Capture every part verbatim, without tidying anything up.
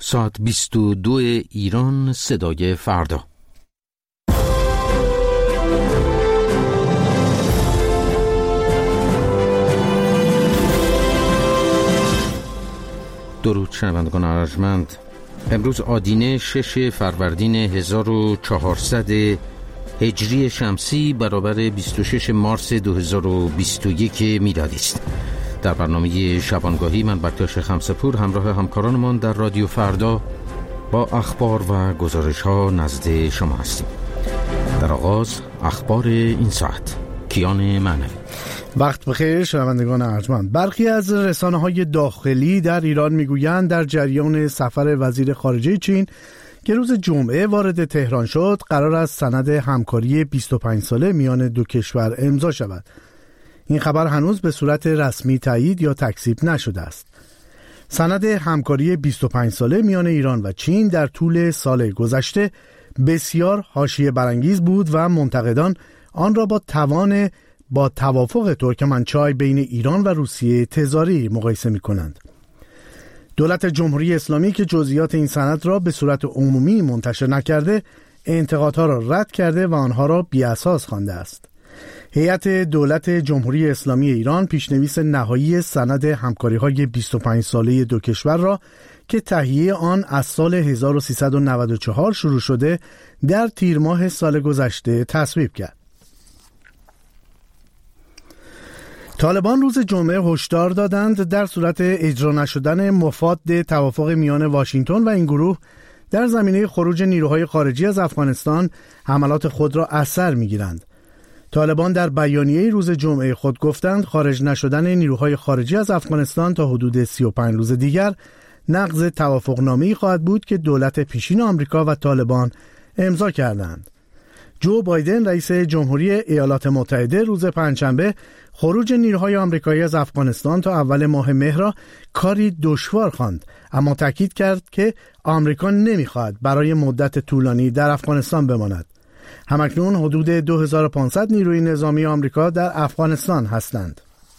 ساعت بیست و دو ایران، صدای فردا. درود شنوندگان ارجمند. امروز آدینه شش فروردین هزار و چهارصد هجری شمسی برابر بیست و شش مارس دو هزار و بیست و یک میلادی است. در برنامه شبانگاهی من بکتاش خمسپور همراه همکارانمان در رادیو فردا با اخبار و گزارش ها نزد شما هستیم. در آغاز اخبار این ساعت. کیان معنوی. وقت بخیر شنوندگان ارجمند. برخی از رسانه‌های داخلی در ایران میگویند در جریان سفر وزیر خارجه چین که روز جمعه وارد تهران شد، قرار است سند همکاری بیست و پنج ساله میان دو کشور امضا شود. این خبر هنوز به صورت رسمی تایید یا تکذیب نشده است. سند همکاری بیست و پنج ساله میان ایران و چین در طول سال گذشته بسیار حاشیه برانگیز بود و منتقدان آن را با توان با توافق ترکمنچای بین ایران و روسیه تزاری مقایسه می کنند. دولت جمهوری اسلامی که جزئیات این سند را به صورت عمومی منتشر نکرده، انتقادها را رد کرده و آنها را بی‌اساس خوانده است. هیئت دولت جمهوری اسلامی ایران پیشنویس نهایی سند همکاری‌های بیست و پنج ساله دو کشور را که تهیه آن از سال هزار و سیصد و نود و چهار شروع شده، در تیر ماه سال گذشته تصویب کرد. طالبان روز جمعه هشدار دادند در صورت اجرا نشدن مفاد توافق میان واشنگتن و این گروه در زمینه خروج نیروهای خارجی از افغانستان حملات خود را از سر می‌گیرند. طالبان در بیانیه روز جمعه خود گفتند خارج نشدن نیروهای خارجی از افغانستان تا حدود سی و پنج روز دیگر نقض توافقنامه‌ای خواهد بود که دولت پیشین آمریکا و طالبان امضا کردند. جو بایدن رئیس جمهوری ایالات متحده روز پنجشنبه خروج نیروهای آمریکایی از افغانستان تا اول ماه مهر را کاری دشوار خواند، اما تاکید کرد که آمریکا نمی‌خواهد برای مدت طولانی در افغانستان بماند. همکنون حدود دو هزار و پانصد نیروی نظامی آمریکا در افغانستان هستند.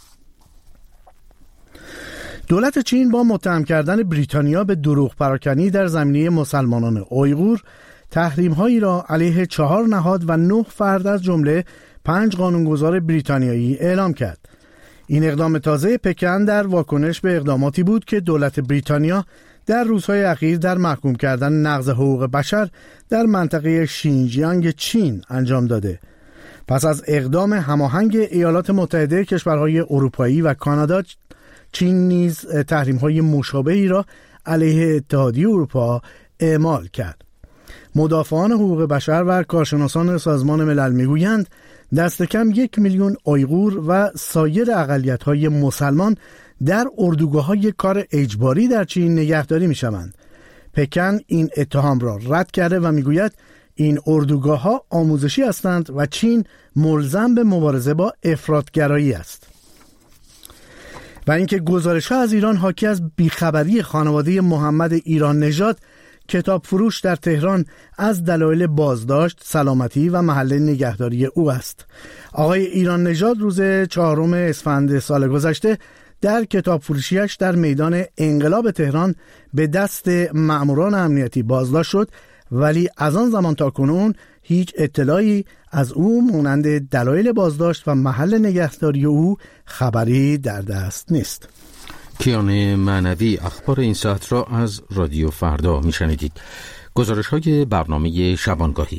دولت چین با متهم کردن بریتانیا به دروغ پراکنی در زمینه مسلمانان اویغور تحریم‌هایی را علیه چهار نهاد و نه فرد از جمله پنج قانونگذار بریتانیایی اعلام کرد. این اقدام تازه پکن در واکنش به اقداماتی بود که دولت بریتانیا در روزهای اخیر در محکوم کردن نقض حقوق بشر در منطقه شینجیانگ چین انجام داده. پس از اقدام هماهنگ ایالات متحده، کشورهای اروپایی و کانادا، چین نیز تحریم‌های مشابهی را علیه اتحادیه اروپا اعمال کرد. مدافعان حقوق بشر و کارشناسان سازمان ملل میگویند دست کم یک میلیون اویغور و سایر اقلیت‌های مسلمان در اردوگاه‌های کار اجباری در چین نگهداری می‌شوند. پکن این اتهام را رد کرده و میگوید این اردوگاه‌ها آموزشی هستند و چین ملزم به مبارزه با افراط‌گرایی است. و اینکه گزارش‌ها از ایران حاکی از بیخبری خانواده محمد ایران نژاد، کتاب فروش در تهران، از دلایل بازداشت، سلامتی و محل نگهداری او است. آقای ایران نژاد روز چهارم اسفند سال گذشته در کتاب فروشیش در میدان انقلاب تهران به دست مأموران امنیتی بازداشت شد، ولی از آن زمان تا کنون هیچ اطلاعی از او مانند دلایل بازداشت و محل نگهداری او خبری در دست نیست. کیان معنوی اخبار این ساعت را از رادیو فردا میشنیدید. گزارش های برنامه شبانگاهی.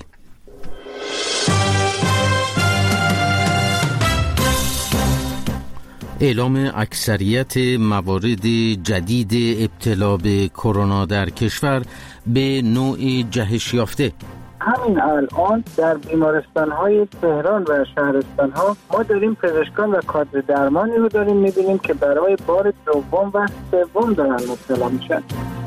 اعلام اکثریت موارد جدید ابتلا به کرونا در کشور به نوع جهش یافته. همین الان در بیمارستان‌های تهران و شهرستان‌ها ما داریم پزشکان و کادر درمانی رو داریم می‌بینیم که برای بار دوم و سوم دارن مبتلا میشن.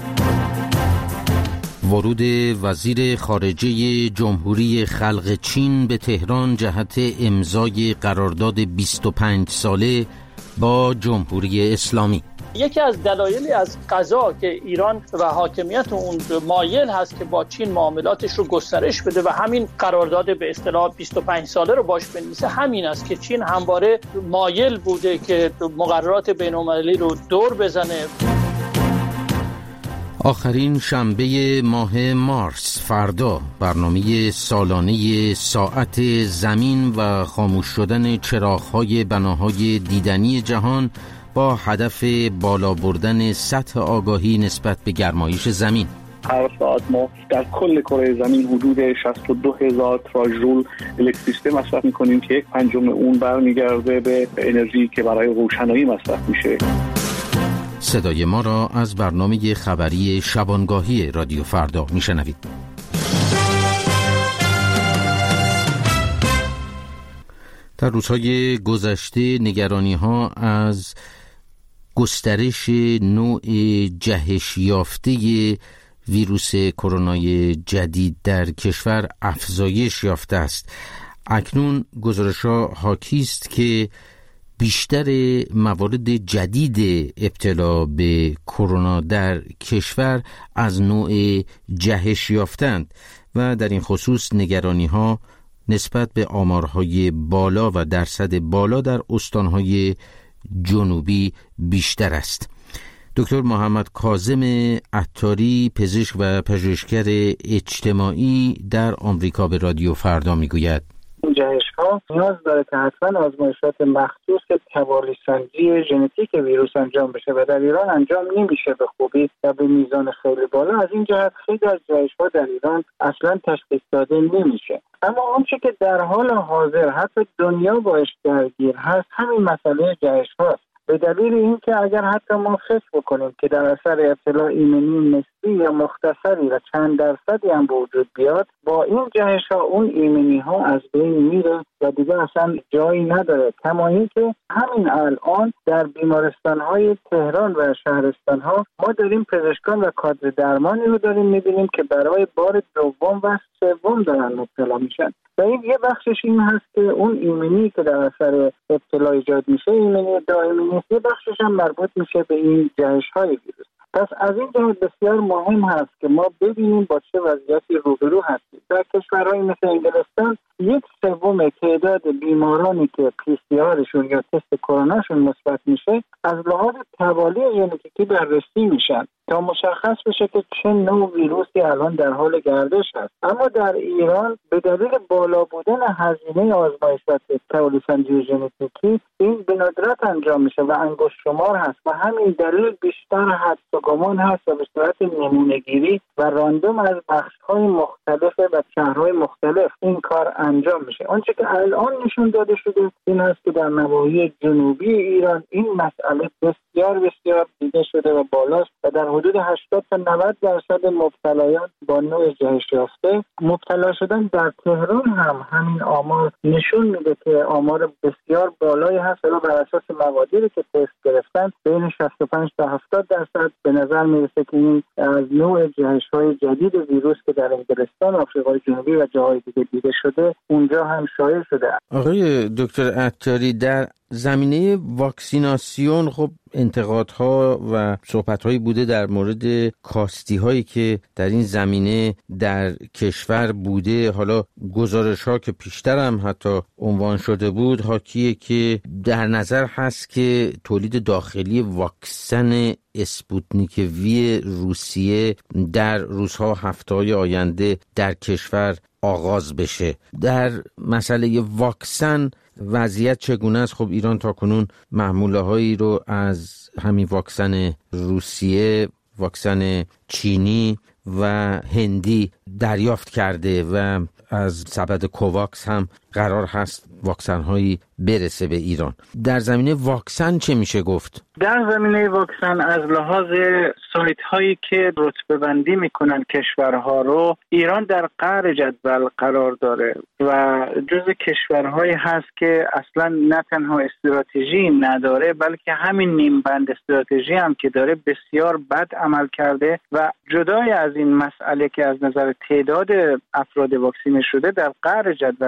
ورود وزیر خارجه جمهوری خلق چین به تهران جهت امضای قرارداد بیست و پنج ساله با جمهوری اسلامی. یکی از دلایلی از قضا که ایران و حاکمیت اون مایل هست که با چین معاملاتش رو گسترش بده و همین قرارداد به اصطلاح بیست و پنج ساله رو باش بنویسه، همین است که چین همواره مایل بوده که مقررات بین‌المللی رو دور بزنه. آخرین شنبه ماه مارس، فردا برنامه سالانه ساعت زمین و خاموش شدن چراغ‌های بناهای دیدنی جهان با هدف بالا بردن سطح آگاهی نسبت به گرمایش زمین. هر ساعت ما در کل کره زمین حدود شصت و دو هزار تراژول الکتریسیته مصرف می‌کنیم که یک پنجم اون برمیگرده به انرژی که برای روشنایی مصرف میشه. صدای ما را از برنامه خبری شبانگاهی رادیو فردا میشنوید. در روزهای گذشته نگرانی‌ها از گسترش نوع جهش یافته ویروس کرونای جدید در کشور افزایش یافته است. اکنون گزارش‌ها حاکی است که بیشتر موارد جدید ابتلا به کرونا در کشور از نوع جهش یافتند و در این خصوص نگرانی‌ها نسبت به آمارهای بالا و درصد بالا در استانهای جنوبی بیشتر است. دکتر محمد کاظم عطاری، پزشک و پژوهشگر اجتماعی در آمریکا به رادیو فردا میگوید جهش‌ها نیاز داره که حتما آزمایشات مخصوص توالی سنجی ژنتیک ویروس انجام بشه و در ایران انجام نمیشه به خوبی و به میزان خیلی بالا. از این جهت خیلی از جهش‌ها در ایران اصلا تشخیص داده نمیشه. اما آنچه که در حال حاضر حتی دنیا باش درگیر هست همین مسئله جهش‌هاست، به دلیل اینکه اگر حتی ما فکر بکنیم که در اثر ابتلا ایمنی نسبی یا مختصری و چند درصدی هم به وجود بیاد، با این جهش‌ها اون ایمنی ها از بین میره و دیگه اصلا جایی نداره. کما اینکه همین الان در بیمارستان‌های تهران و شهرستان‌ها ما داریم پزشکان و کادر درمانی رو داریم می‌بینیم که برای بار دوم و سوم دارن مبتلا میشن. و این یه بخشش این هست که اون ایمنی که در اثر ابتلا ایجاد میشه ایمنی دائمی نیست، یه بخشش هم مربوط میشه به این جهش‌های ویروس. پس از این جهت بسیار مهم هست که ما ببینیم با چه وضعیتی روبرو هستیم. در کشورهای مثل انگلستان یک سوم تعداد بیمارانی که پی سی آرشون یا تست کروناشون مثبت میشه از لحاظ توالی ژنتیکی بررسی میشن تا مشخص بشه که چه نوع ویروسی الان در حال گردش هست. اما در ایران به دلیل بالا بودن هزینه آزمایشات توالی سنجی ژنتیکی این به ندرت انجام میشه و انگشت شمار هست و همین دلیل بیشتر حدس و گمان هست و به صورت نمونه‌گیری و راندوم از بخش‌های مختلف و شهرهای مختلف این کار انجام میشه. آنچه که الان نشون داده شده این است که در نواحی جنوبی ایران این مسئله بسیار بسیار دیده شده و بالاست و در حدود هشتاد تا نود درصد مبتلایان با نوع جهش یافته مبتلا شدن. در تهران هم همین آمار نشون میده که آمار بسیار بالایی هست و بر اساس مقادیری که تست گرفتن بین شصت و پنج تا هفتاد درصد به نظر میرسه که این از نوع جهش‌های جدید ویروس که در انگلستان، آفریقای جنوبی و جاهای دیگه دیده شده اونجا هم شایع شده. آقای دکتر عطاری، در زمینه واکسیناسیون خب انتقادها و صحبت‌هایی بوده در مورد کاستی‌هایی که در این زمینه در کشور بوده. حالا گزارش‌ها که پیشتر هم حتی عنوان شده بود حاکیه که در نظر هست که تولید داخلی واکسن اسپوتنیک وی روسیه در روزها هفته‌های آینده در کشور آغاز بشه. در مسئله واکسن وضعیت چگونه است؟ خب ایران تاکنون محموله هایی رو از همین واکسن روسیه، واکسن چینی و هندی دریافت کرده و از سبد کوواکس هم قرار هست واکسن هایی برسه به ایران. در زمینه واکسن چه میشه گفت؟ در زمینه واکسن از لحاظ سایت هایی که رتبه بندی میکنن کشورها رو، ایران در قعر جدول قرار داره و جز کشورهایی هست که اصلا نه تنها استراتژی نداره بلکه همین نیم بند استراتژی هم که داره بسیار بد عمل کرده و جدای از این مسئله که از نظر تعداد افراد واکسینه شده در قعر جدول جهانی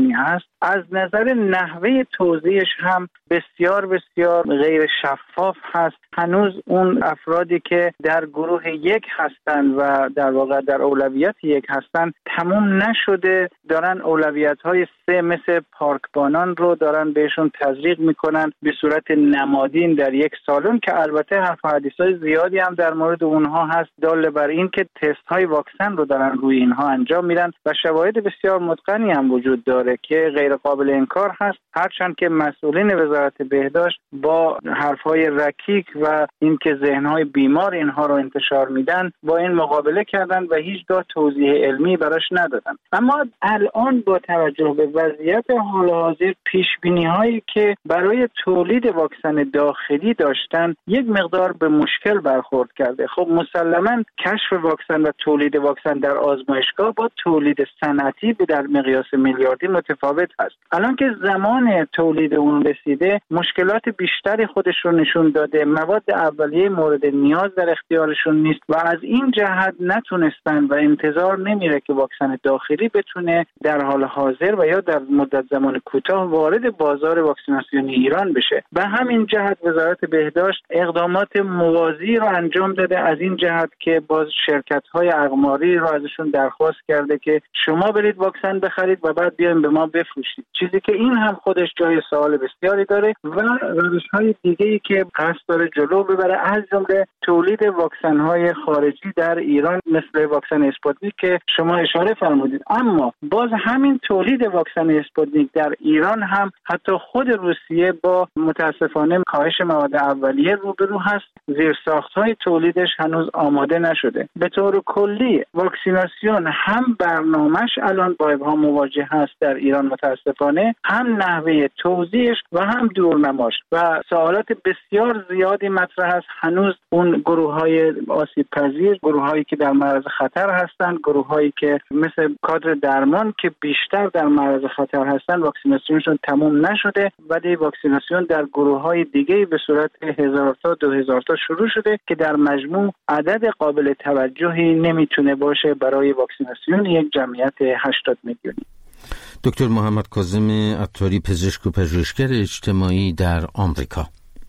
جهانی هست، از نظر نحوه توزیعش هم بسیار بسیار غیر شفاف هست. هنوز اون افرادی که در گروه یک هستند و در واقع در اولویت یک هستند تموم نشده، دارن اولویت‌های سه مثل پارکبانان رو دارن بهشون تزریق میکنن به صورت نمادین در یک سالن، که البته حرف و حدیث‌های زیادی هم در مورد اونها هست دال بر این که تست‌های واکسن رو دارن روی اینها انجام میدن و شواهد بسیار متقنی هم وجود داره که غیر قابل انکار هست، هرچند که مسئولین وزارت بهداشت با حرف‌های رکیک و اینکه ذهن‌های بیمار اینها رو انتشار میدن با این مقابله کردن و هیچگاه توضیح علمی براش ندادن. اما الان با توجه به وضعیت حال حاضر پیش‌بینی‌هایی که برای تولید واکسن داخلی داشتن یک مقدار به مشکل برخورد کرده. خب مسلماً کشف واکسن و تولید واکسن در آزمایشگاه با تولید صنعتی به در مقیاس میلیاردی متفاوت هست. الان که زمان تولید اون رسیده، مشکلات بیشتری خودش رو نشون داده، مواد اولیه مورد نیاز در اختیارشون نیست و از این جهت نتونستن و انتظار نمیره که واکسن داخلی بتونه در حال حاضر و یا در مدت زمان کوتاه وارد بازار واکسیناسیون ایران بشه. به همین جهت وزارت بهداشت اقدامات موازی رو انجام داده، از این جهت که باز شرکت‌های اقماری رو ازشون درخواست کرده که شما برید واکسن بخرید و بعد بیاین به ما بفروشید، چیزی که این هم خودش جای سوال بسیاری داره و روش‌های دیگه‌ای که قصد داره جلو ببره، از جمله تولید واکسن‌های خارجی در ایران مثل واکسن اسپوتنیک که شما اشاره فرمودید. اما باز همین تولید واکسن اسپوتنیک در ایران هم حتی خود روسیه با متاسفانه کاهش مواد اولیه روبرو هست، زیرساخت‌های تولیدش هنوز آماده نشده. به طور کلی واکسیناسیون هم برنامه‌اش الان با ابهام مواجه هست در ایران متاسفانه، هم نحوه توزیعش و هم دورنماش و سوالات بسیار زیادی مطرح است. هنوز اون گروه‌های آسیب پذیر، گروه‌هایی که در معرض خطر هستند، گروه‌هایی که مثل کادر درمان که بیشتر در معرض خطر هستند، واکسیناسیونشون تموم نشده، ولی واکسیناسیون در گروه‌های دیگه به صورت هزار تا دو هزار تا شروع شده که در مجموع عدد قابل توجهی نمیتونه باشه برای واکسیناسیون یک جمعیت هشتاد میلیونی. دکتر محمد کاظم عطاری، پزشک و پژوهشگر اجتماعی در آمریکا.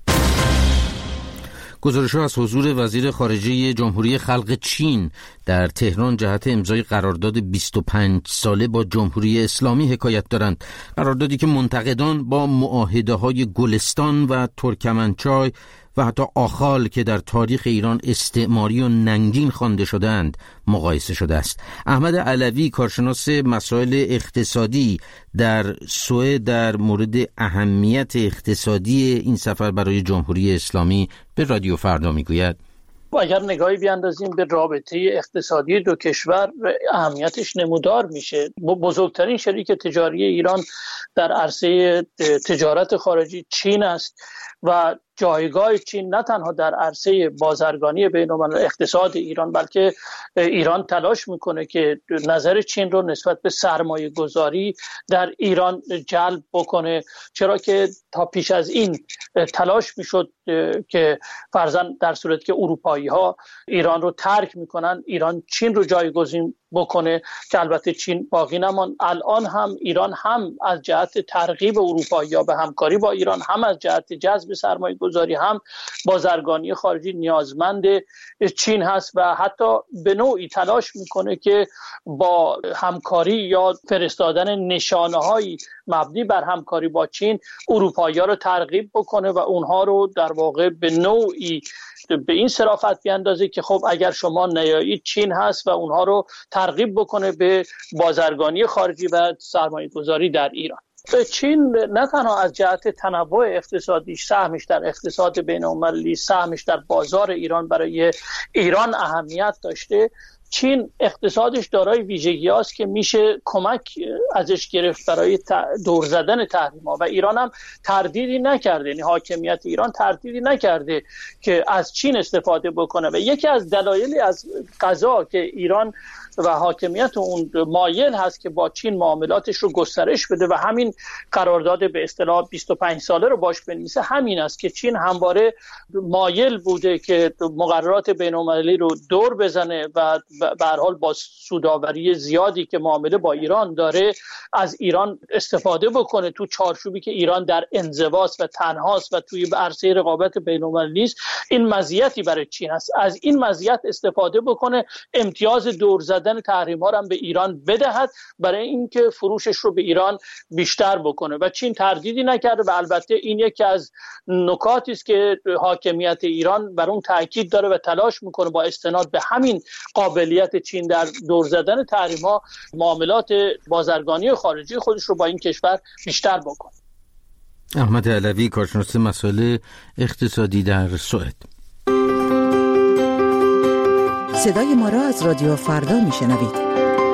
گزارش‌ها از حضور وزیر خارجه جمهوری خلق چین در تهران جهت امضای قرارداد بیست و پنج ساله با جمهوری اسلامی حکایت دارند. قراردادی که منتقدان با معاهده‌های گلستان و ترکمنچای و حتی آخال که در تاریخ ایران استعماری و ننگین خوانده شدند مقایسه شده است. احمد علوی، کارشناس مسائل اقتصادی در سوئد، در مورد اهمیت اقتصادی این سفر برای جمهوری اسلامی به رادیو فردا میگوید: اگر نگاهی بیاندازیم به رابطه اقتصادی دو کشور، اهمیتش نمودار میشه. بزرگترین شریک تجاری ایران در عرصه تجارت خارجی چین است و جایگاه چین نه تنها در عرصه بازرگانی بین‌المللی اقتصاد ایران، بلکه ایران تلاش میکنه که نظر چین رو نسبت به سرمایه گذاری در ایران جلب بکنه، چرا که تا پیش از این تلاش میشد که فرضاً در صورت که اروپایی ها ایران رو ترک میکنن، ایران چین رو جایگزین بکنه، که البته چین باقی نمان. الان هم ایران هم از جهت ترغیب اروپایی ها به همکاری با ایران، هم از جهت جذب سرمایه گذاری، هم بازرگانی خارجی نیازمند چین هست و حتی به نوعی تلاش میکنه که با همکاری یا فرستادن نشانه‌هایی مبنی بر همکاری با چین اروپایی ها رو ترغیب بکنه و اونها رو در واقع به نوعی به این صرافت بیاندازه که خب اگر شما نیایید چین هست و اونها رو ترغیب بکنه به بازرگانی خارجی و سرمایه گذاری در ایران. چین نه تنها از جهت تنوع اقتصادیش، سهمش در اقتصاد بین‌المللی، سهمش در بازار ایران برای ایران اهمیت داشته، چین اقتصادش دارای ویژگی است که میشه کمک ازش گرفت برای دور زدن تحریم‌ها و ایران هم تردیدی نکرده، یعنی حاکمیت ایران تردیدی نکرده که از چین استفاده بکنه و یکی از دلایلی از قضا که ایران و حاکمیت اون مایل هست که با چین معاملاتش رو گسترش بده و همین قرارداد به اصطلاح بیست و پنج ساله رو باش بنویسه، همین است که چین همواره مایل بوده که مقررات بین‌المللی رو دور بزنه و به هر حال با سودآوری زیادی که معامله با ایران داره از ایران استفاده بکنه تو چارچوبی که ایران در انزواست و تنهاست و توی عرصه رقابت بین‌المللی است. این مزیتی برای چین است. از این مزیت استفاده بکنه، امتیاز دور زدن تحریم ها هم به ایران بدهد برای اینکه فروشش رو به ایران بیشتر بکنه و چین تردیدی نکرده و البته این یکی از نکاتی است که حاکمیت ایران بر اون تاکید داره و تلاش میکنه با استناد به همین قابلیت چین در دور زدن تحریم ها معاملات بازرگانی خارجی خودش رو با این کشور بیشتر بکنه. احمد علوی، کارشناس مسائل اقتصادی در سوئد. صدای ما را از رادیو فردا میشنوید.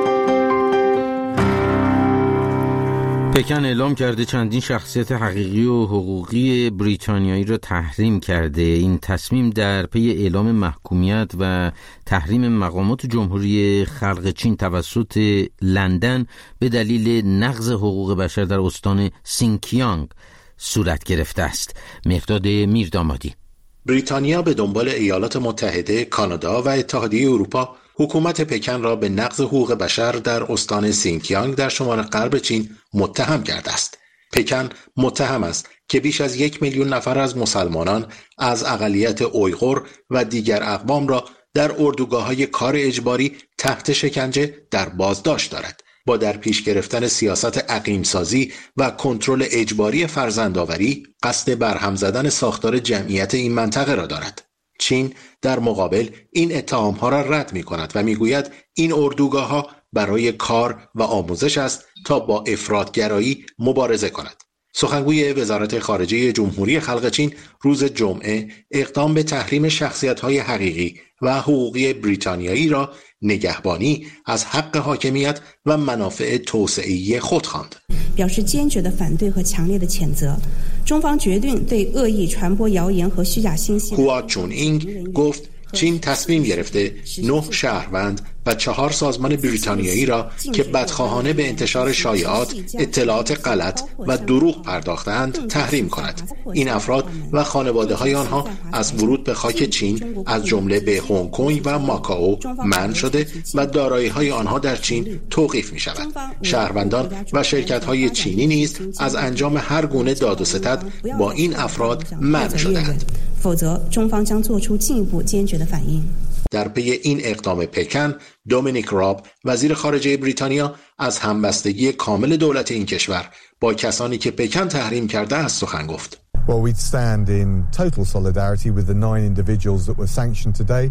پکن اعلام کرده چندین شخصیت حقیقی و حقوقی بریتانیایی را تحریم کرده. این تصمیم در پی اعلام محکومیت و تحریم مقامات جمهوری خلق چین توسط لندن به دلیل نقض حقوق بشر در استان سینکیانگ صورت گرفته است. مقداد میردامادی. بریتانیا به دنبال ایالات متحده، کانادا و اتحادیه اروپا حکومت پکن را به نقض حقوق بشر در استان سینکیانگ در شمال غرب چین متهم کرده است. پکن متهم است که بیش از یک میلیون نفر از مسلمانان از اقلیت اویغور و دیگر اقوام را در اردوگاه‌های کار اجباری تحت شکنجه در بازداشت دارد. با در پیش گرفتن سیاست اقلیم‌سازی و کنترل اجباری فرزندآوری قصد برهم زدن ساختار جمعیت این منطقه را دارد. چین در مقابل این اتهام‌ها را رد می‌کند و می‌گوید این اردوگاه‌ها برای کار و آموزش است تا با افراط‌گرایی مبارزه کند. سخنگوی وزارت خارجه جمهوری خلق چین روز جمعه اقدام به تحریم شخصیت‌های حقیقی و حقوقی بریتانیایی را نگهبانی از حق حاکمیت و منافع توسعه‌ای خود خواند. 表示坚决的反对和强烈的谴责。中方决定对恶意传播谣言和虚假信息。 هوا چون اینگ گفت چین تصمیم گرفته نه شهروند و چهار سازمان بریتانیایی را که بدخواهانه به انتشار شایعات، اطلاعات غلط و دروغ پرداختند تحریم کند. این افراد و خانواده‌های آنها از ورود به خاک چین از جمله به هنگ کنگ و ماکائو منع شده و دارایی‌های آنها در چین توقیف می‌شود. شهروندان و شرکت‌های چینی نیز از انجام هر گونه داد و ستد با این افراد منع شده‌اند. 否则中方将做出进一步坚决的反应。 در پی این اقدام پکن، دومینیک راب، وزیر خارجه بریتانیا، از همبستگی کامل دولت این کشور با کسانی که پکن تحریم کرده است سخن گفت. Well, we'd stand in total solidarity with the nine individuals that were sanctioned today.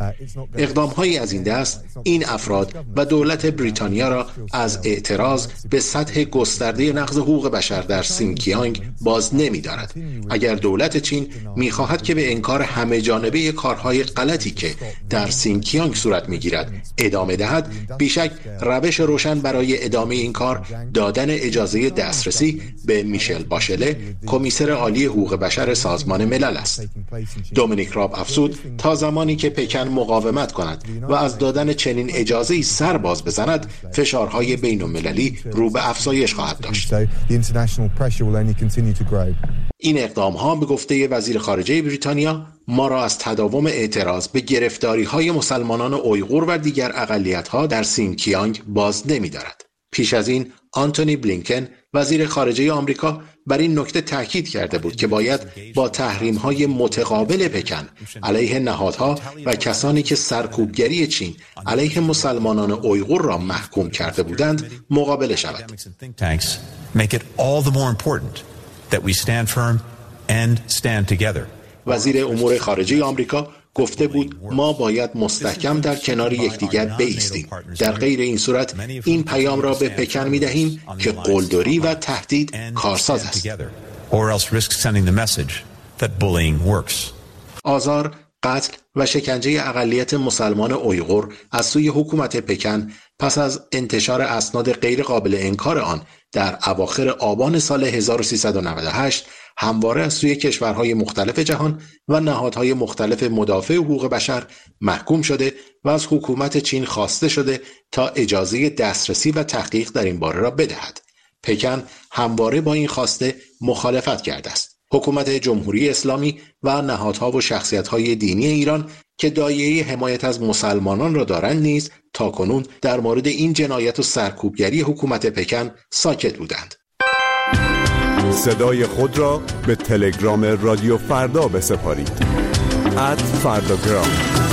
اقدام‌هایی از این دست این افراد و دولت بریتانیا را از اعتراض به سطح گسترده نقض حقوق بشر در سینکیانگ باز نمی‌دارد. اگر دولت چین می‌خواهد که به انکار همه جانبه کارهای غلطی که در سینکیانگ صورت می‌گیرد ادامه دهد، بیشک روش روشن برای ادامه این کار دادن اجازه دسترسی به میشل باشله، کمیسر عالی حقوق بشر سازمان ملل است. دومینیک راب افزود تا زمانی که پکن مقاومت کند و از دادن چنین اجازه‌ای سر باز بزند، فشارهای بین‌المللی رو به افزایش خواهد داشت. این اقدام‌ها به گفته وزیر خارجه بریتانیا ما را از تداوم اعتراض به گرفتاری‌های مسلمانان اویغور و دیگر اقلیت‌ها در سینکیانگ باز نمی‌دارد. پیش از این آنتونی بلینکن وزیر خارجه آمریکا بر این نکته تاکید کرده بود که باید با تحریم‌های متقابل پکن علیه نهادها و کسانی که سرکوبگری چین علیه مسلمانان اویغور را محکوم کرده بودند مقابله شود. وزیر امور خارجه آمریکا گفته بود ما باید مستحکم در کنار یکدیگر بایستیم. در غیر این صورت این پیام را به پکن می دهیم که قلدری و تهدید کارساز است. آزار، قتل و شکنجه اقلیت مسلمان اویغور از سوی حکومت پکن پس از انتشار اسناد غیر قابل انکار آن در اواخر آبان سال هزار و سیصد و نود و هشت همواره از سوی کشورهای مختلف جهان و نهادهای مختلف مدافع حقوق بشر محکوم شده و از حکومت چین خواسته شده تا اجازه دسترسی و تحقیق در این باره را بدهد. پکن همواره با این خواسته مخالفت کرده است. حکومت جمهوری اسلامی و نهادها و شخصیت‌های دینی ایران که دایره حمایت از مسلمانان را دارند نیز تاکنون در مورد این جنایت و سرکوبگری حکومت پکن ساکت بودند. صدای خود را به تلگرام رادیو فردا بسپارید. ات فرداگرام.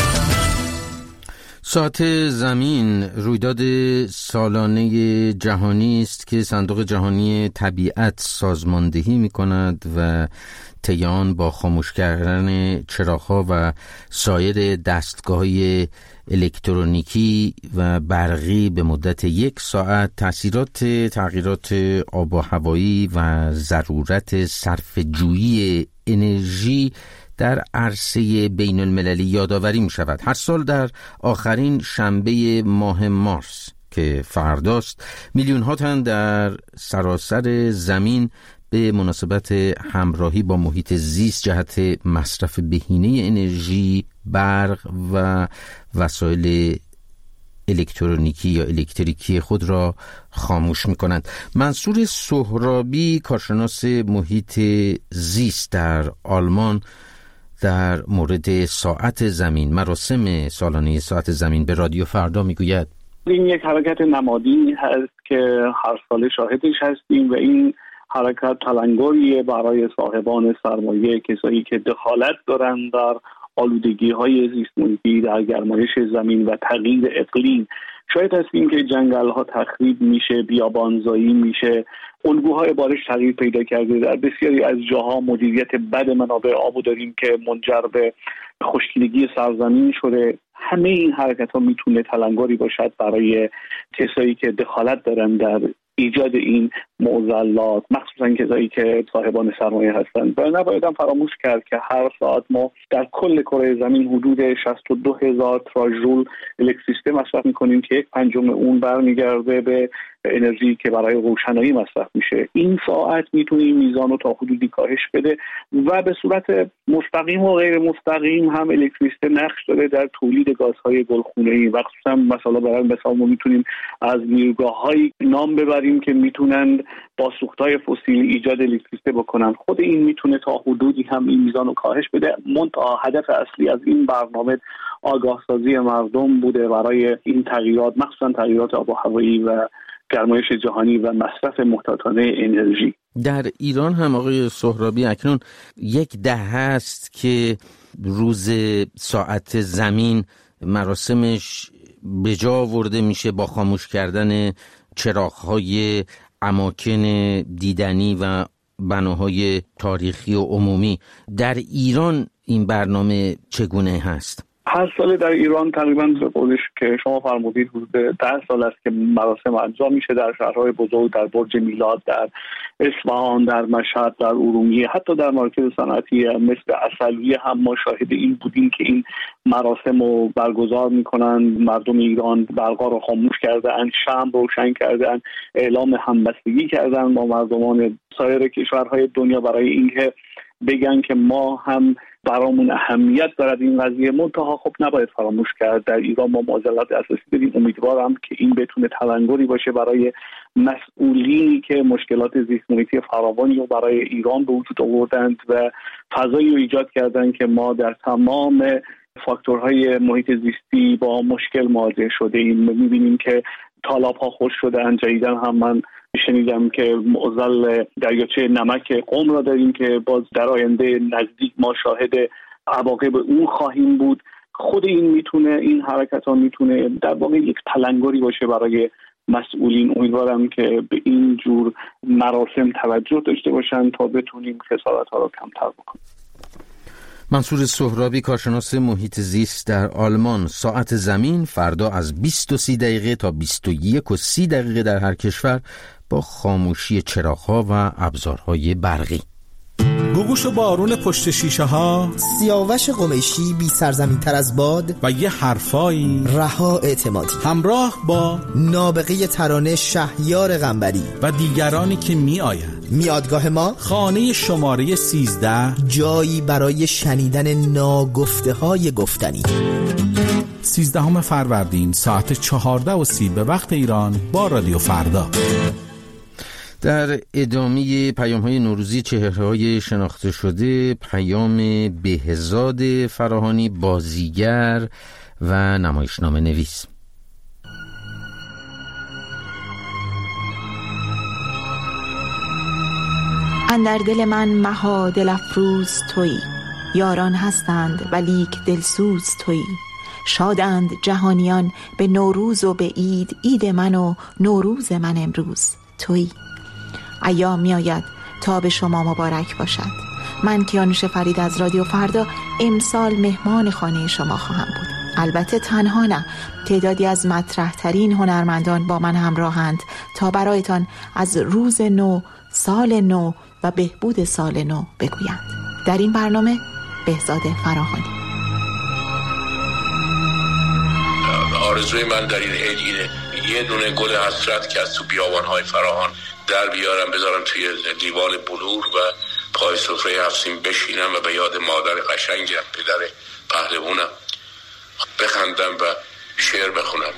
ساعت زمین رویداد سالانه جهانی است که صندوق جهانی طبیعت سازماندهی می کند و طی آن با خاموش کردن چراغ‌ها و سایر دستگاه‌های الکترونیکی و برقی به مدت یک ساعت تأثیرات تغییرات آب و هوایی و ضرورت صرفه‌جویی انرژی در عرصه بین المللی یادآوری می شود. هر سال در آخرین شنبه ماه مارس که فرداست میلیون ها تن در سراسر زمین به مناسبت همراهی با محیط زیست جهت مصرف بهینه انرژی، برق و وسایل الکترونیکی یا الکتریکی خود را خاموش می کنند. منصور سهرابی، کارشناس محیط زیست در آلمان، در مورد ساعت زمین، مراسم سالانه ساعت زمین به رادیو فردا میگوید این یک حرکت نمادینی هست که هر سال شاهدش هستیم و این حرکت تلنگریه برای صاحبان سرمایه، کسایی که دخالت دارن در آلودگی های زیست محیطی، در گرمایش زمین و تغییر اقلیم. شاید هستیم که جنگل ها تخریب میشه، بیابانزایی میشه، الگوهای بارش تغییر پیدا کرده. در بسیاری از جاها مدیریت بد منابع آب داریم که منجر به خشکیدگی سرزمین شده. همه این حرکت ها میتونه تلنگری باشد برای کسایی که دخالت دارن در ایجاد این معضلات، مخصوصا کسایی که صاحبان سرمایه هستند. و نباید هم فراموش کرد که هر ساعت ما در کل کره زمین حدود شصت و دو هزار تراژول الکتریسیته مصرف میکنیم که یک پنجم اون برمیگرده به انرژی که برای روشنایی مصرف میشه. این ساعت میتونه این میزان رو تا حدودی کاهش بده و به صورت مستقیم و غیر مستقیم هم الکتریسیته نقش داره در تولید گازهای گلخونه‌ای. مخصوصا مثلا برای مثال ما میتونیم از نیروگاه‌های نام ببریم که میتونن با سوختهای فسیلی ایجاد الکتریسیته بکنن. خود این میتونه تا حدودی هم این میزان رو کاهش بده. منتها هدف اصلی از این برنامه آگاه سازی مردم بوده برای این تغییرات، مخصوصا تغییرات آب و هوایی و گرمایش جهانی و مصرف محتاطانه انرژی. در ایران هم آقای سهرابی اکنون یک دهه است که روز ساعت زمین مراسمش به جا آورده میشه با خاموش کردن چراغ‌های اماکن دیدنی و بناهای تاریخی و عمومی. در ایران این برنامه چگونه هست؟ هر سال در ایران تقریباً به قولش که شما فرمودید حدود ده سال است که مراسم انجام میشه در شهرهای بزرگ، در برج میلاد، در اصفهان، در مشهد، در ارومیه، حتی در مراکز صنعتی مثل عسلویه هم ما شاهد این بودیم که این مراسم رو برگزار میکنن. مردم ایران برقا رو خاموش کردن، شمع روشن کردن، اعلام همبستگی کردن با مردمان سایر کشورهای دنیا برای اینکه بگن که ما هم برامون اهمیت دارد این قضیه. منتها خب نباید فراموش کرد در ایران ما معضلات اساسی داریم. امیدوارم که این بتونه تلنگری باشه برای مسئولینی که مشکلات زیست محیطی فراوانی رو برای ایران به وجود آوردند و فضایی رو ایجاد کردند که ما در تمام فاکتورهای محیط زیستی با مشکل مواجه شده ایم. می‌بینیم که تالاب‌ها خشک شدن. جدیداً هم من شنیدم که معضل دریاچه نمک قم را داریم که باز در آینده نزدیک ما شاهد عواقب اون خواهیم بود. خود این میتونه این حرکت ها میتونه در واقع یک تلنگری باشه برای مسئولین. امیدوارم که به این جور مراسم توجه داشته باشن تا بتونیم خسارت ها را کمتر بکنیم. منصور سهرابی، کارشناس محیط زیست در آلمان. ساعت زمین فردا از بیست و سی دقیقه تا بیست و یک و سی دقیقه در هر کشور با خاموشی چراغ‌ها و ابزارهای برقی. گوگوش و بارون پشت شیشه ها، سیاوش قمیشی بی سرزمین تر از باد و یه حرفایی رها اعتمادی، همراه با نابغه ترانه شهیار غنبری و دیگرانی که می آیند. میادگاه ما خانه شماره سیزده، جایی برای شنیدن ناگفته های گفتنی. سیزدهم فروردین ساعت چهارده و سی به وقت ایران با رادیو فردا. در ادامه پیام های نوروزی چهره های شناخته شده، پیام بهزاد فراهانی، بازیگر و نمایشنامه نویس. اندر دل من مها دل افروز تویی، یاران هستند ولیک دلسوز تویی. شادند جهانیان به نوروز و به عید، عید من و نوروز من امروز تویی. ایام می آید تا به شما مبارک باشد. من کیانوش فرید از رادیو فردا امسال مهمان خانه شما خواهم بود. البته تنها نه، تعدادی از مطرح ترین هنرمندان با من همراهند تا برایتان از روز نو، سال نو و بهبود سال نو بگویند. در این برنامه بهزاد فراهانی. آرزوی من در این عید اینه یه دونه گل حسرت که از تو بیابان‌های فراهان در بیارم، بذارم توی لیوان بلور و پای سفره هفسین بشینم و به یاد مادر قشنگم، پدر پهلوانم بخندم و شعر بخونم.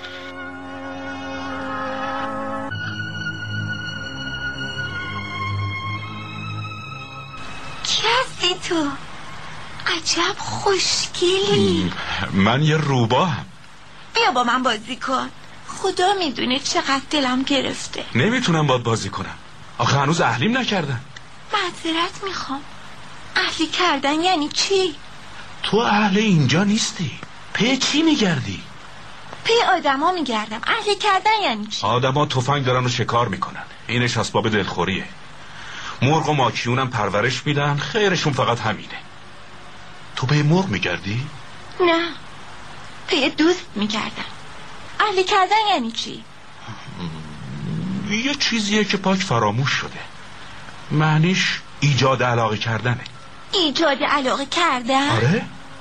کسی تو عجب خوشگلی. من یه روباهم. بیا با من بازی کن. خدا میدونه چقدر دلم گرفته. نمیتونم باد بازی کنم، آخه هنوز اهلیم نکردم. معذرت میخوام. اهلی کردن یعنی چی؟ تو اهل اینجا نیستی، پی چی میگردی؟ پی آدما میگردم. اهلی کردن یعنی چی؟ آدما تفنگ دارن و شکار میکنن، اینش اسباب دلخوریه. مرغ و ماکیونم پرورش میدن، خیرشون فقط همینه. تو پی مرغ میگردی؟ نه، پی دوست میگردم. اهلی کردن یعنی چی؟ یه چیزیه که پاک فراموش شده، معنیش ایجاد علاقه کردنه. ایجاد علاقه کردن؟ آره.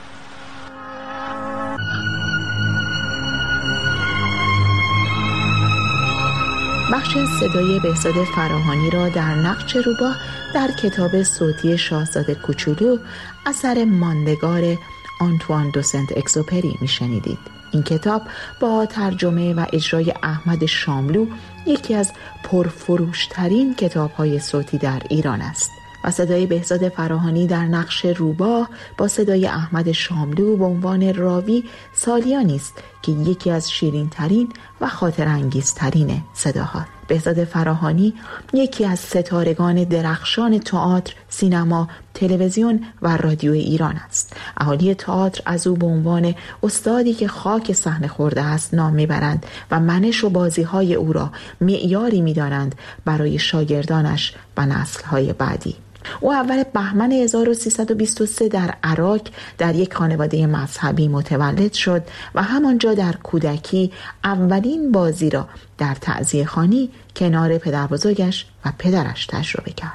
بخش صدای بهزاد فراهانی را در نقش روباه در کتاب صوتی شاهزاده کوچولو اثر ماندگار آنتوان دو سنت اگزوپری میشنیدید. این کتاب با ترجمه و اجرای احمد شاملو یکی از پرفروشترین کتاب‌های صوتی در ایران است و صدای بهزاد فراهانی در نقش روباه با صدای احمد شاملو به عنوان راوی سالیانی است که یکی از شیرین‌ترین و خاطرانگیزترین صداها. بهزاد فراهانی یکی از ستارگان درخشان تئاتر، سینما، تلویزیون و رادیو ایران است. اهالی تئاتر از او به عنوان استادی که خاک صحنه خورده است نام میبرند و منش و بازی‌های او را معیاری می‌دانند برای شاگردانش و نسل‌های بعدی. او اول بهمن هزار و سیصد و بیست و سه در عراق در یک خانواده مذهبی متولد شد و همانجا در کودکی اولین بازی را در تعزیه‌خوانی کنار پدر بزرگش و پدرش تجربه کرد.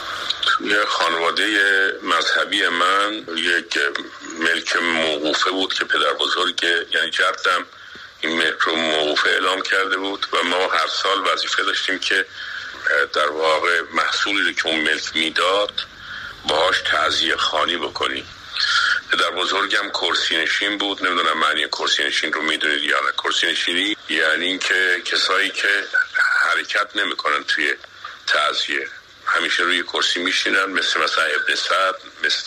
توی خانواده مذهبی من یک ملک موقوفه بود که پدر بزرگ یعنی جدم این ملک رو موقوفه اعلام کرده بود و ما هر سال وظیفه داشتیم که در واقع محصولی رو که اون ملک میداد باهاش تعزیه خوانی بکنیم. پدر بزرگم کرسی نشین بود، نمیدونم معنی کرسی نشین رو میدونید یا نه. کرسی نشینی یعنی این که کسایی که حرکت نمیکنن توی تعزیه همیشه روی کرسی میشینن، مثل مثلا ابن سعد، مثل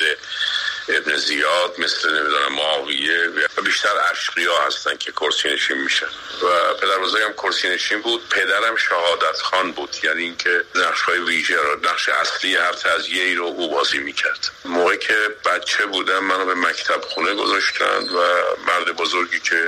ابن زیاد، مثل نمیدونم معاویه و بیشتر اشقیا هستن که کرسی نشین میشن و پدر بزرگم کرسی نشین بود. پدرم شهادت خان بود، یعنی اینکه نقش‌های ویژه رو، نقش اصلی هر تعزیه‌ای رو او بازی میکرد. موقعی که بچه بودم منو به مکتب خونه گذاشتند و مرد بزرگی که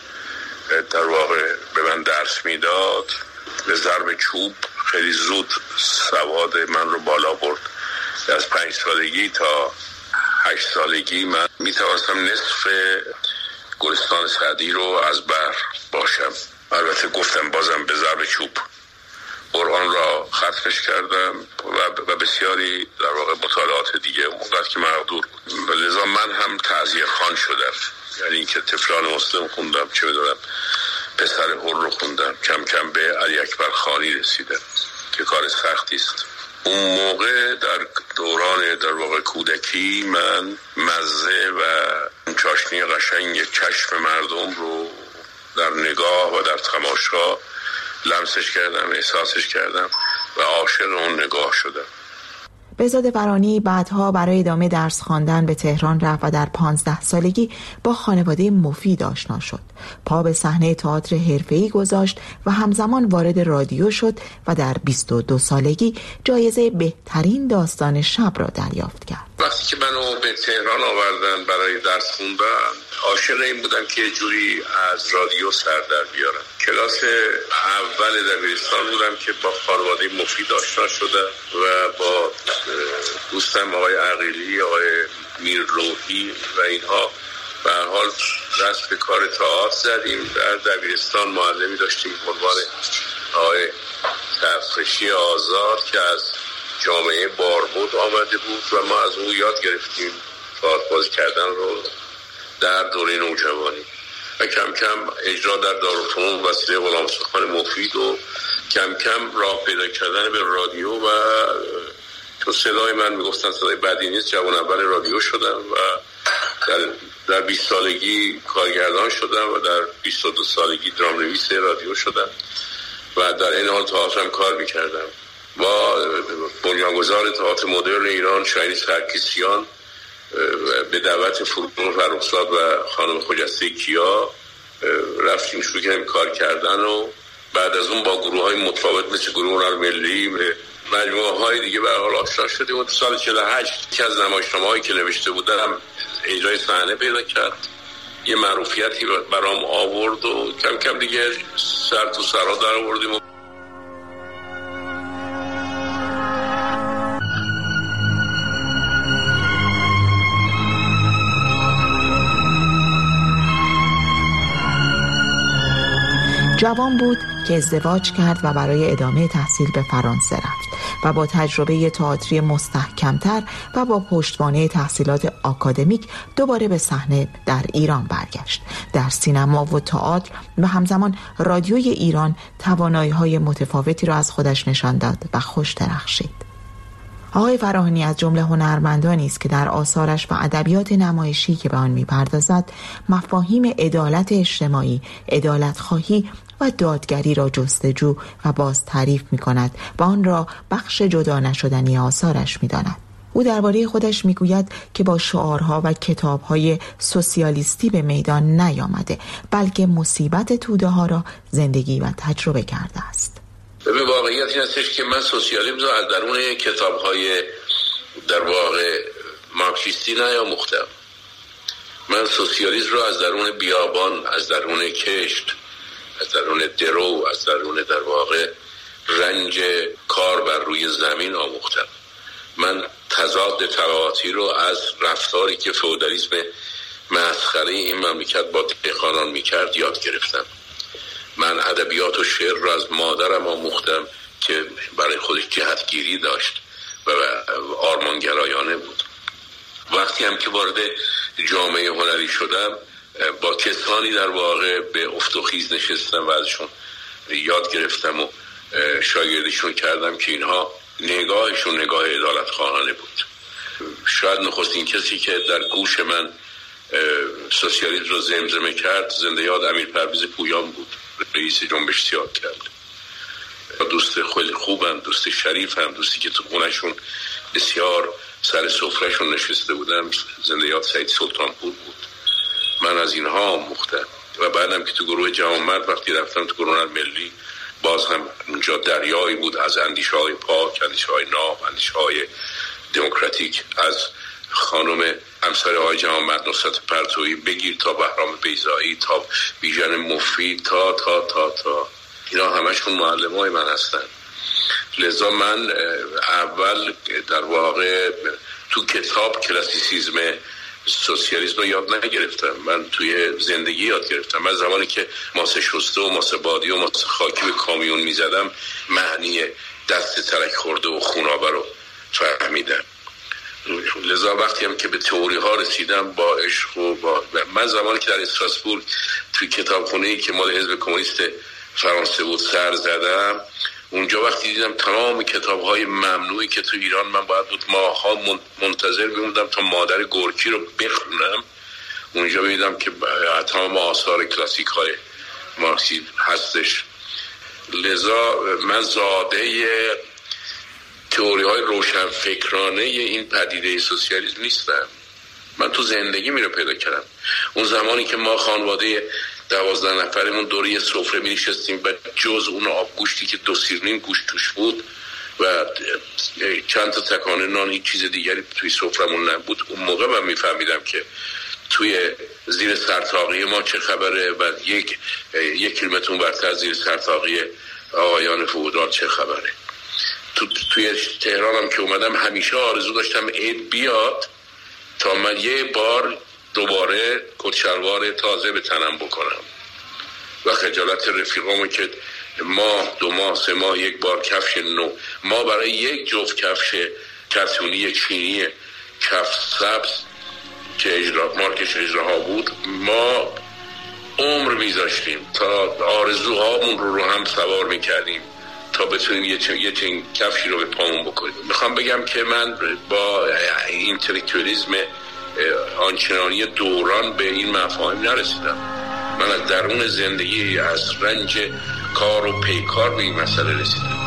در واقع به من درس میداد به ضرب چوب خیلی زود سواد من رو بالا برد. از پنج سالگی تا هشت سالگی من میتوانستم نصف گلستان سعدی رو از بر باشم. البته گفتم بازم به ضرب چوب. قرآن را ختمش کردم و بسیاری در واقع مطالعات دیگه اونقدر که مقدور بود. لذا من هم تعزیه خوان شدم، یعنی اینکه طفلان مسلم خوندم، چه بدونم پسر حر رو خوندم، کم کم به علی اکبر خانی رسیدم که کار سختی است. اون موقع در دوران در واقع کودکی من مزه و چاشنی قشنگ چشم مردم رو در نگاه و در تماشا لمسش کردم، احساسش کردم و عاشق اون نگاه شدم. بهزاد فرانی بعدها برای ادامه درس خواندن به تهران رفت و در پانزده سالگی با خانواده مفید آشنا شد. پا به صحنه تئاتر حرفه‌ای گذاشت و همزمان وارد رادیو شد و در بیست و دو سالگی جایزه بهترین داستان شب را دریافت کرد. وقتی که منو به تهران آوردن برای درس خوندن، عاشق این بودم که جوری از رادیو سر در بیارم. کلاس اول دبیرستان بودم که با خانواده مفید آشنا شدم و با دوستم آقای عقیلی، آقای میرروحی و اینها به هر حال دست به کار تئاتر زدیم. در دبیرستان معلمی داشتیم به عنوان آقای تفرشی آزاد که از جامعه باربود آمده بود و ما از او یاد گرفتیم تئاتر بازی کردن رو در دوره نوجوانی و کم کم اجرا در دارالفنون وسیله غلامرضاخان مفید و کم کم راه پیدا کردن به رادیو و تو صدای من میگفتن صدای بدی نیست، جوان اول رادیو شدم و در در بیست سالگی کارگردان شدم و در بیست و دو سالگی درام‌نویس رادیو شدم و در این حال تئاتر هم کار میکردم. با بنیانگذار تئاتر مدرن ایران شاهین سرکیسیان به دعوت فروغ فرخزاد و خانم خجسته کیا رفتیم شروع کردیم کار کردن و بعد از اون با گروه های متفاوت مثل گروه هنر ملی مجموعه های دیگه به هر حال آشنا شدیم و سال چهل و هشت که از نمایشنامه هایی که نوشته بودم اجرای صحنه پیدا کرد، یه معروفیتی برام آورد و کم کم دیگه سر تو سرها در آوردیم و جوان بود که ازدواج کرد و برای ادامه تحصیل به فرانسه رفت و با تجربه تئاتری مستحکمتر و با پشتوانه تحصیلات آکادمیک دوباره به صحنه در ایران برگشت. در سینما و تئاتر و همزمان رادیوی ایران توانایی‌های متفاوتی را از خودش نشان داد و خوش درخشید. آقای فراهانی از جمله هنرمندانی است که در آثارش و ادبیات نمایشی که به آن می‌پردازد مفاهیم عدالت اجتماعی، عدالت خواهی و دادگری را جستجو و باز تعریف می‌کند و آن را بخش جدا نشدنی آثارش می‌داند. او درباره خودش میگوید که با شعارها و کتاب‌های سوسیالیستی به میدان نیامده، بلکه مصیبت توده ها را زندگی و تجربه کرده است. به واقعیت این هستش که من سوسیالیسم رو از درون کتاب‌های در واقع مارکسیستی نیاموختم. من سوسیالیسم رو از درون بیابان، از درون کشت، از درون درو، از درون در واقع رنج کار بر روی زمین آموختم. من تضاد طبقاتی رو از رفتاری که فئودالیسم مسخره این مملکت با دهقانان میکرد یاد گرفتم. من ادبیات و شعر رو از مادرم آموختم که برای خودش جهتگیری داشت و آرمانگرایانه بود. وقتی هم که وارد جامعه هنری شدم با کسانی در واقع به افت و خیز نشستم و ازشون یاد گرفتم و شاگردیشون کردم که اینها نگاهشون نگاه عدالت خواهانه بود. شاید نخستین کسی که در گوش من سوسیالیسم رو زمزمه کرد زنده یاد امیر پرویز پویان بود، رئیس جنبش سیاه کرد. دوست خیلی خوبم، دوست شریفم، دوستی که تو خونشون بسیار سر سفرهشون نشسته بودم، زنده یاد سعید سلطانپور بود. من از اینها آموختم و بعدم که تو گروه جوانمرد وقتی رفتم تو گروه هنر ملی باز هم اونجا دریایی بود از اندیشه های پاک، اندیشه های ناب، اندیشه های دموکراتیک، از خانم همسر آقای جوانمرد نصرت پرتویی بگیر تا بهرام بیضایی تا بیژن مفید تا تا تا تا اینا همشون معلمای من هستن. لذا من اول در واقع تو کتاب کلاسیسیزم سوسیالیسم رو یاد نگرفتم، من توی زندگی یاد گرفتم. من زمانی که ماسه شسته و ماسه بادی و ماسه خاکی به کامیون میزدم معنی دست ترک خورده و خونابه رو فهمیدم. لذا وقتی هم که به تئوری ها رسیدم با عشق و با من زمانی که در استراسبورگ توی کتابخونه‌ای که مال حزب کمونیست فرانسه بود سر زدم، اونجا وقتی دیدم تمام کتاب‌های ممنوعی که تو ایران من باید بود ماها منتظر میموندم تا مادر گورکی رو بخونم، اونجا میدیدم که تمام آثار کلاسیک های مارکسی هستش. لذا من زاده تئوری های روشنفکرانه این پدیده سوسیالیسم نیستم. من تو زندگی می رو پیدا کردم. اون زمانی که ما خانواده دوازده نفرمون دور یه سفره می نشستیم و جز اون آبگوشتی که دو سیرنیم گوشت توش بود و چند تا تکانه نان، هیچ چیز دیگری توی سفرمون نبود، اون موقع من می فهمیدم که توی زیر سرطاقی ما چه خبره و یک یک کیلومتر اونورتر زیر سرطاقی آقایان فئودال چه خبره. تو توی تهرانم که اومدم همیشه آرزو داشتم عید بیاد تا من یه بار دوباره کتشلوار تازه به تنم بکنم و خجالت رفیقامو که ماه دو ماه سه ماه یک بار کفش نو، ما برای یک جفت کفش کتونی چینی کف سبز که اجرا مارکش اجراها بود ما عمر میذاشتیم تا آرزوهامون رو رو هم سوار میکردیم تا بتونیم یه چنین یه چنین کفشی رو به پامون بکنیم. میخوام بگم که من با اینتלקچوالیسم آنچنانی دوران به این مفاهیم نرسیدم. من از درون زندگی از رنج کار و پیکار به این مسئله رسیدم.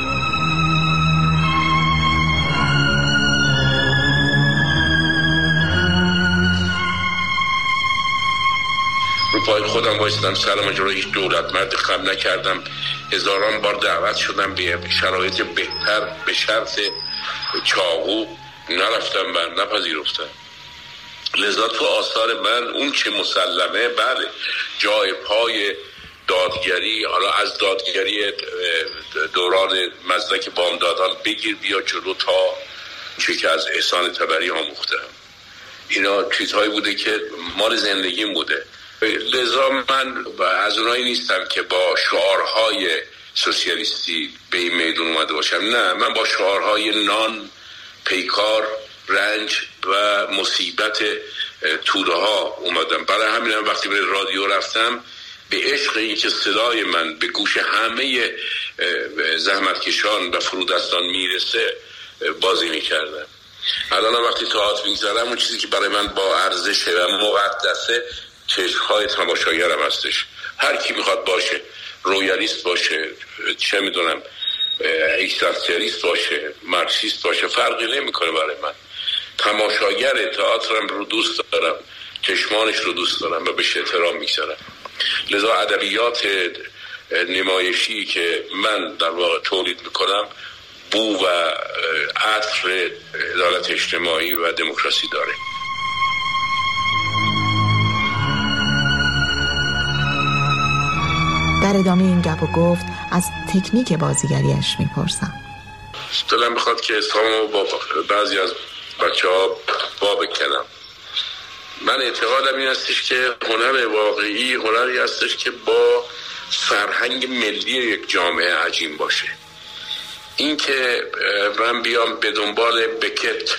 رو پای خودم بایستم، سرم جلوی هیچ دولت مرد خم نکردم. هزاران بار دعوت شدم به شرایط بهتر به شرط چاقو، نرفتم و نپذیرفتم. لذا تو آثار من اون که مسلمه بله جای پای دادگری، حالا از دادگری دوران مزدک بامدادان بگیر بیا جلو تا چه که از احسان طبری آموختم، اینا چیزهایی بوده که مال زندگیم بوده. لذا من از اونایی نیستم که با شعارهای سوسیالیستی به این میدون اومده باشم. نه، من با شعارهای نان، پیکار، رنج و مصیبت توده ها اومدم. برای همینم وقتی به رادیو رفتم به عشق این که صدای من به گوش همه زحمتکشان و فرودستان میرسه بازی میکردم. الان وقتی تئاتر میگذارم اون چیزی که برای من با ارزشه و مقدسه چشم‌های تماشاگرم هستش. هر کی میخواد باشه، رویالیست باشه، چه میدونم اکسانسیالیست باشه، مارکسیست باشه، فرقی نمیکنه برای من. تماشاگر تئاترم رو دوست دارم، چشمانش رو دوست دارم و بهش احترام میگذارم. لذا ادبیات نمایشی که من در واقع تولید میکنم بو و عطر عدالت اجتماعی و دموکراسی داره. در ادامه این گپ و گفت از تکنیک بازیگریش میپرسم. دلم میخواد که اسلامو با بعضی از بچه ها با بکنم. من اعتقادم این هستش که هنر واقعی هنری هستش که با فرهنگ ملی یک جامعه عجین باشه. این که من بیام به دنبال بکت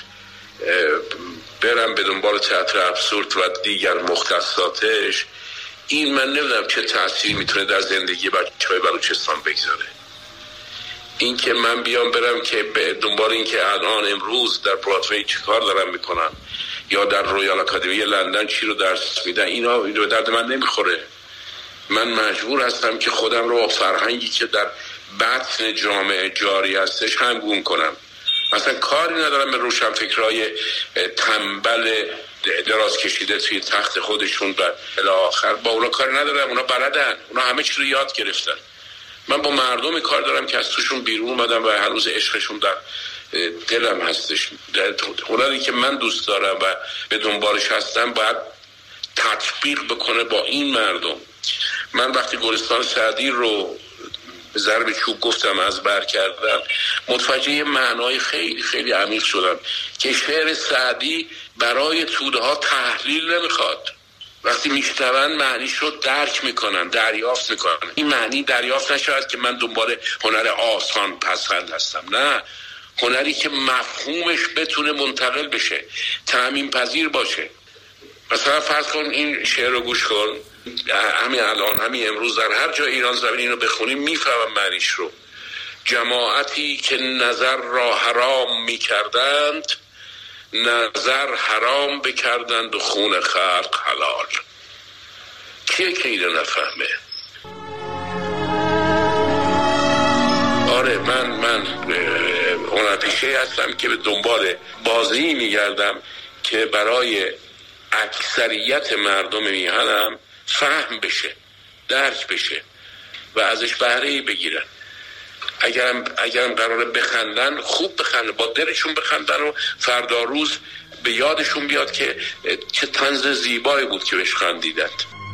برم به دنبال تئاتر ابسورد و دیگر مختصاتش، این من نمیدونم چه تأثیری میتونه در زندگی بچه‌های بلوچستان بگذاره. این که من بیام برم که به دنبال این که الان امروز در برادوی چی کار دارم میکنم یا در رویال اکادمی لندن چی رو درس میدن، اینا به درد من نمیخوره. من مجبور هستم که خودم رو با فرهنگی که در بطن جامعه جاری هستش همگون کنم. مثلا کاری ندارم به روشنفکرای تنبل دراز کشیده توی تخت خودشون و الی آخر، با اونا کاری ندارم. اونا بلدن، اونا همه چی رو یاد گرفتن. من با مردم کار دارم که از توشون بیرون اومدم و هنوز عشقشون در دلم هستش. هنری که من دوست دارم و به دنبالش هستم باید تطبیق بکنه با این مردم. من وقتی گلستان سعدی رو به ضرب چوب گفتم از بر کردم، متوجه معنای خیلی خیلی عمیق شدم که شعر سعدی برای توده ها تحلیل نمیخواد. وقتی میشنون معنیش رو درک میکنن، دریافت میکنن. این معنی دریافت نشود که من دنبال هنر آسان پسند هستم، نه، هنری که مفهومش بتونه منتقل بشه، تعمیم پذیر باشه. مثلا فرض کن این شعر رو گوش کن، همین الان همین امروز در هر جای ایران زمین اینو بخونیم میفهمم معنیش رو. جماعتی که نظر را حرام میکردند، نظر حرام بکردند و خون خلق حلال. کیه که اینو نفهمه؟ آره من من هنر همیشه هستم که به دنبال بازی میگردم که برای اکثریت مردم میهنم فهم بشه، درک بشه و ازش بهره‌ای بگیرن. اگرم اگرم قراره بخندن، خوب بخندن، با دلشون بخندن و فردا روز به یادشون بیاد که چه طنز زیبایی بود که بهش خندیدند.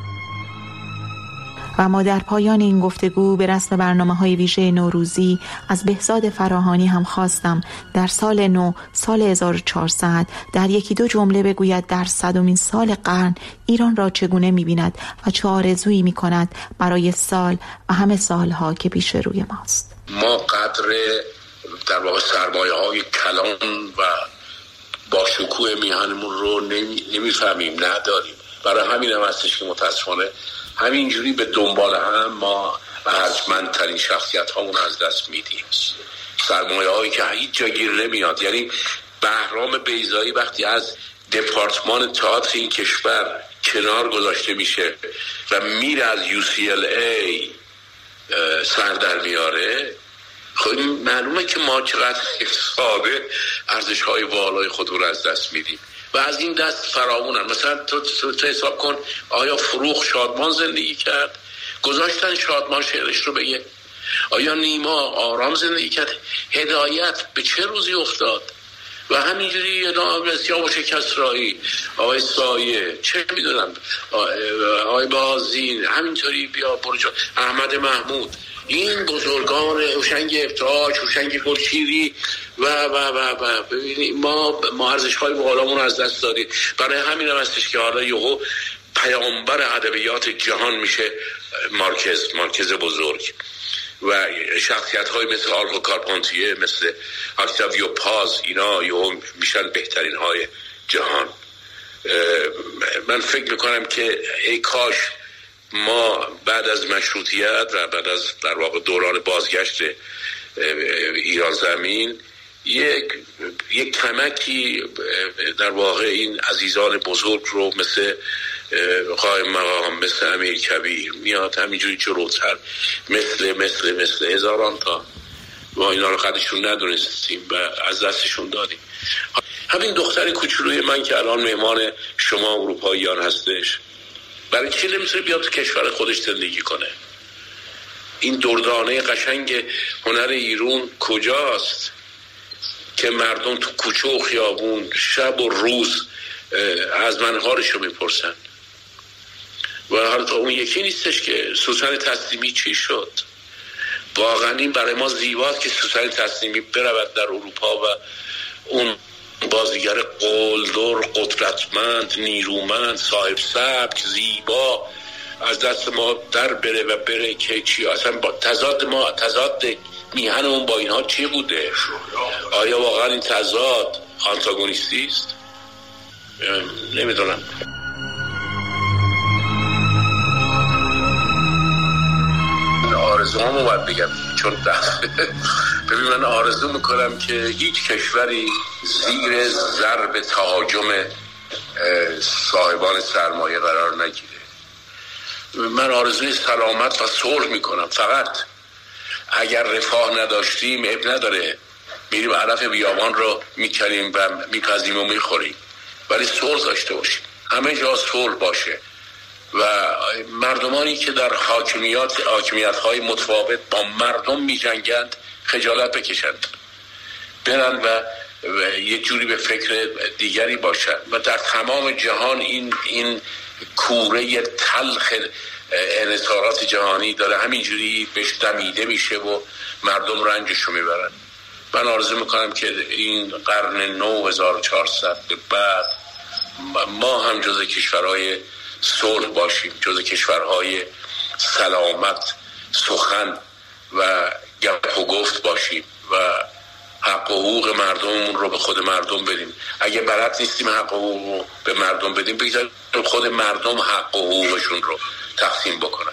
و ما در پایان این گفتگو به رسم برنامه‌های ویژه نوروزی از بهزاد فراهانی هم خواستم در سال نو، سال هزار و چهارصد، در یکی دو جمله بگوید در صدمین سال قرن ایران را چگونه می‌بیند و چه آرزویی می‌کند برای سال و همه سالها که پیش روی ماست. ما قدر در واقع سرمایه‌های کلان و با شکوه میهنمون رو نمی‌فهمیم، نداریم. برای همین هم هستش که متاسفانه همینجوری به دنبال هم ما ارجمندترین شخصیت هامون از دست میدیم. سرمایه هایی که هیچ جا گیر نمیاد. یعنی بهرام بیضایی وقتی از دپارتمان تئاتر این کشور کنار گذاشته میشه و میره از یو سی ال ای سر در میاره، خب معلومه که ما چقدر ساده ارزش های والای خودمون از دست میدیم و از این دست فراوونن. مثلا تو, تو, تو حساب کن، آیا فروغ شادمان زندگی کرد؟ گذاشتن شادمان شعرش رو بگه. آیا نیما آرام زندگی کرد؟ هدایت به چه روزی افتاد؟ و همینجوری سیاوش کسرایی، آقای سایه، چه میدونم، آقای بازین، همینطوری بیا برو احمد محمود، این بزرگان هوشنگ ابتهاج، هوشنگ گلشیری و و و و ببینید ما ما ارزش‌های بالامون از دست دادیم. برای همین هم هستش که حالا یهو پیامبر ادبیات جهان میشه مارکز، مارکز بزرگ و شخصیت‌های مثل آلفو کارپانتیه، مثل اکتاویو پاز، اینا یهو میشن بهترین های جهان. من فکر میکنم که ای کاش ما بعد از مشروطیت و بعد از در واقع دوران بازگشت ایران زمین یک یک کمکی در واقع این عزیزان بزرگ رو مثل قائم مقام، مثل امیر کبیر میاد همینجوری جلوتر، مثل مثل مثل هزاران تا ما اینا رو قدرشون ندونستیم و از دستشون دادیم. همین دختر کوچولوی من که الان مهمان شما اروپاییان هستش، برای چی نمیتونه بیاد تو کشور خودش زندگی کنه؟ این دردانه قشنگ هنر ایران کجاست که مردم تو کوچه و خیابون شب و روز از من حالش رو میپرسن؟ و حالا تا اون یکی نیستش که سوسن تسلیمی چی شد. واقعا این برای ما زیباست که سوسن تسلیمی برود در اروپا و اون بازیگر قلدر، قدرتمند، نیرومند، صاحب سبک، زیبا از دست ما در بره و بره که چی اصلا با تضاد ما، تضاد میهنمون با اینها چی بوده؟ آیا واقعا این تضاد آنتاگونیستی است؟ نمیدونم. آرزوامو باید بگم، چون ببین من آرزو میکنم که هیچ کشوری زیر ضرب تهاجم صاحبان سرمایه قرار نگیره. من آرزوی سلامت و صلح میکنم. فقط اگر رفاه نداشتیم اب نداره، میریم علف بیابان رو میکنیم و میپزیم و میخوریم، ولی صلح داشته باشیم، همه جا صلح باشه و مردمانی که در حاکمیت حاکمیت‌های متفاوت با مردم می‌جنگند خجالت بکشند، برن و, و یه جوری به فکر دیگری باشند و در تمام جهان این این کوره تلخ انحصارات جهانی داره همینجوری بهش دمیده میشه و مردم رنجشو میبرن. من آرزو میکنم که این قرن نو هزار و چهارصد بعد ما هم جز کشورهای صلح باشیم، جز کشورهای سلامت، سخن و گپ و گفت باشیم و حق و حقوق مردممون رو به خود مردم بدیم. اگه بلد نیستیم حق و حقوق رو به مردم بدیم، بگذاریم خود مردم حق و حقوقشون رو تقسیم بکنن.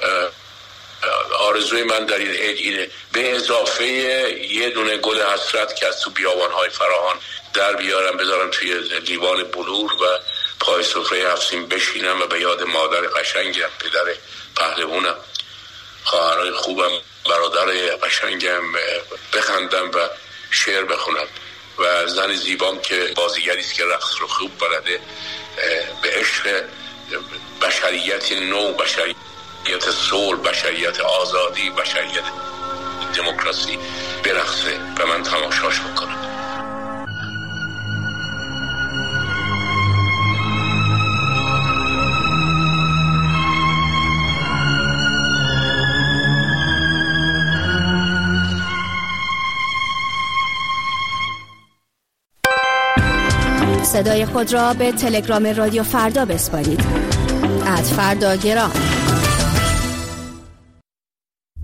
آرزوی من در این عید اینه، به اضافه یه دونه گل حسرت که از تو بیابان‌های فراهان در بیارم بذارم توی لیوان بلور و پای سفره هفت‌سین بشینم و به یاد مادر قشنگم، پدر پهلوانم، خواهرای خوبم، برادر قشنگم بخندم و شعر بخونم و زن زیبام که بازیگری است که رقص رو خوب بلده به عشق بشریت نو، بشریت صلح، بشریت آزادی، بشریت دموکراسی برقصه و من تماشاش بکنم. صدای خود را به تلگرام رادیو فردا بسپارید. ات فردا گرام.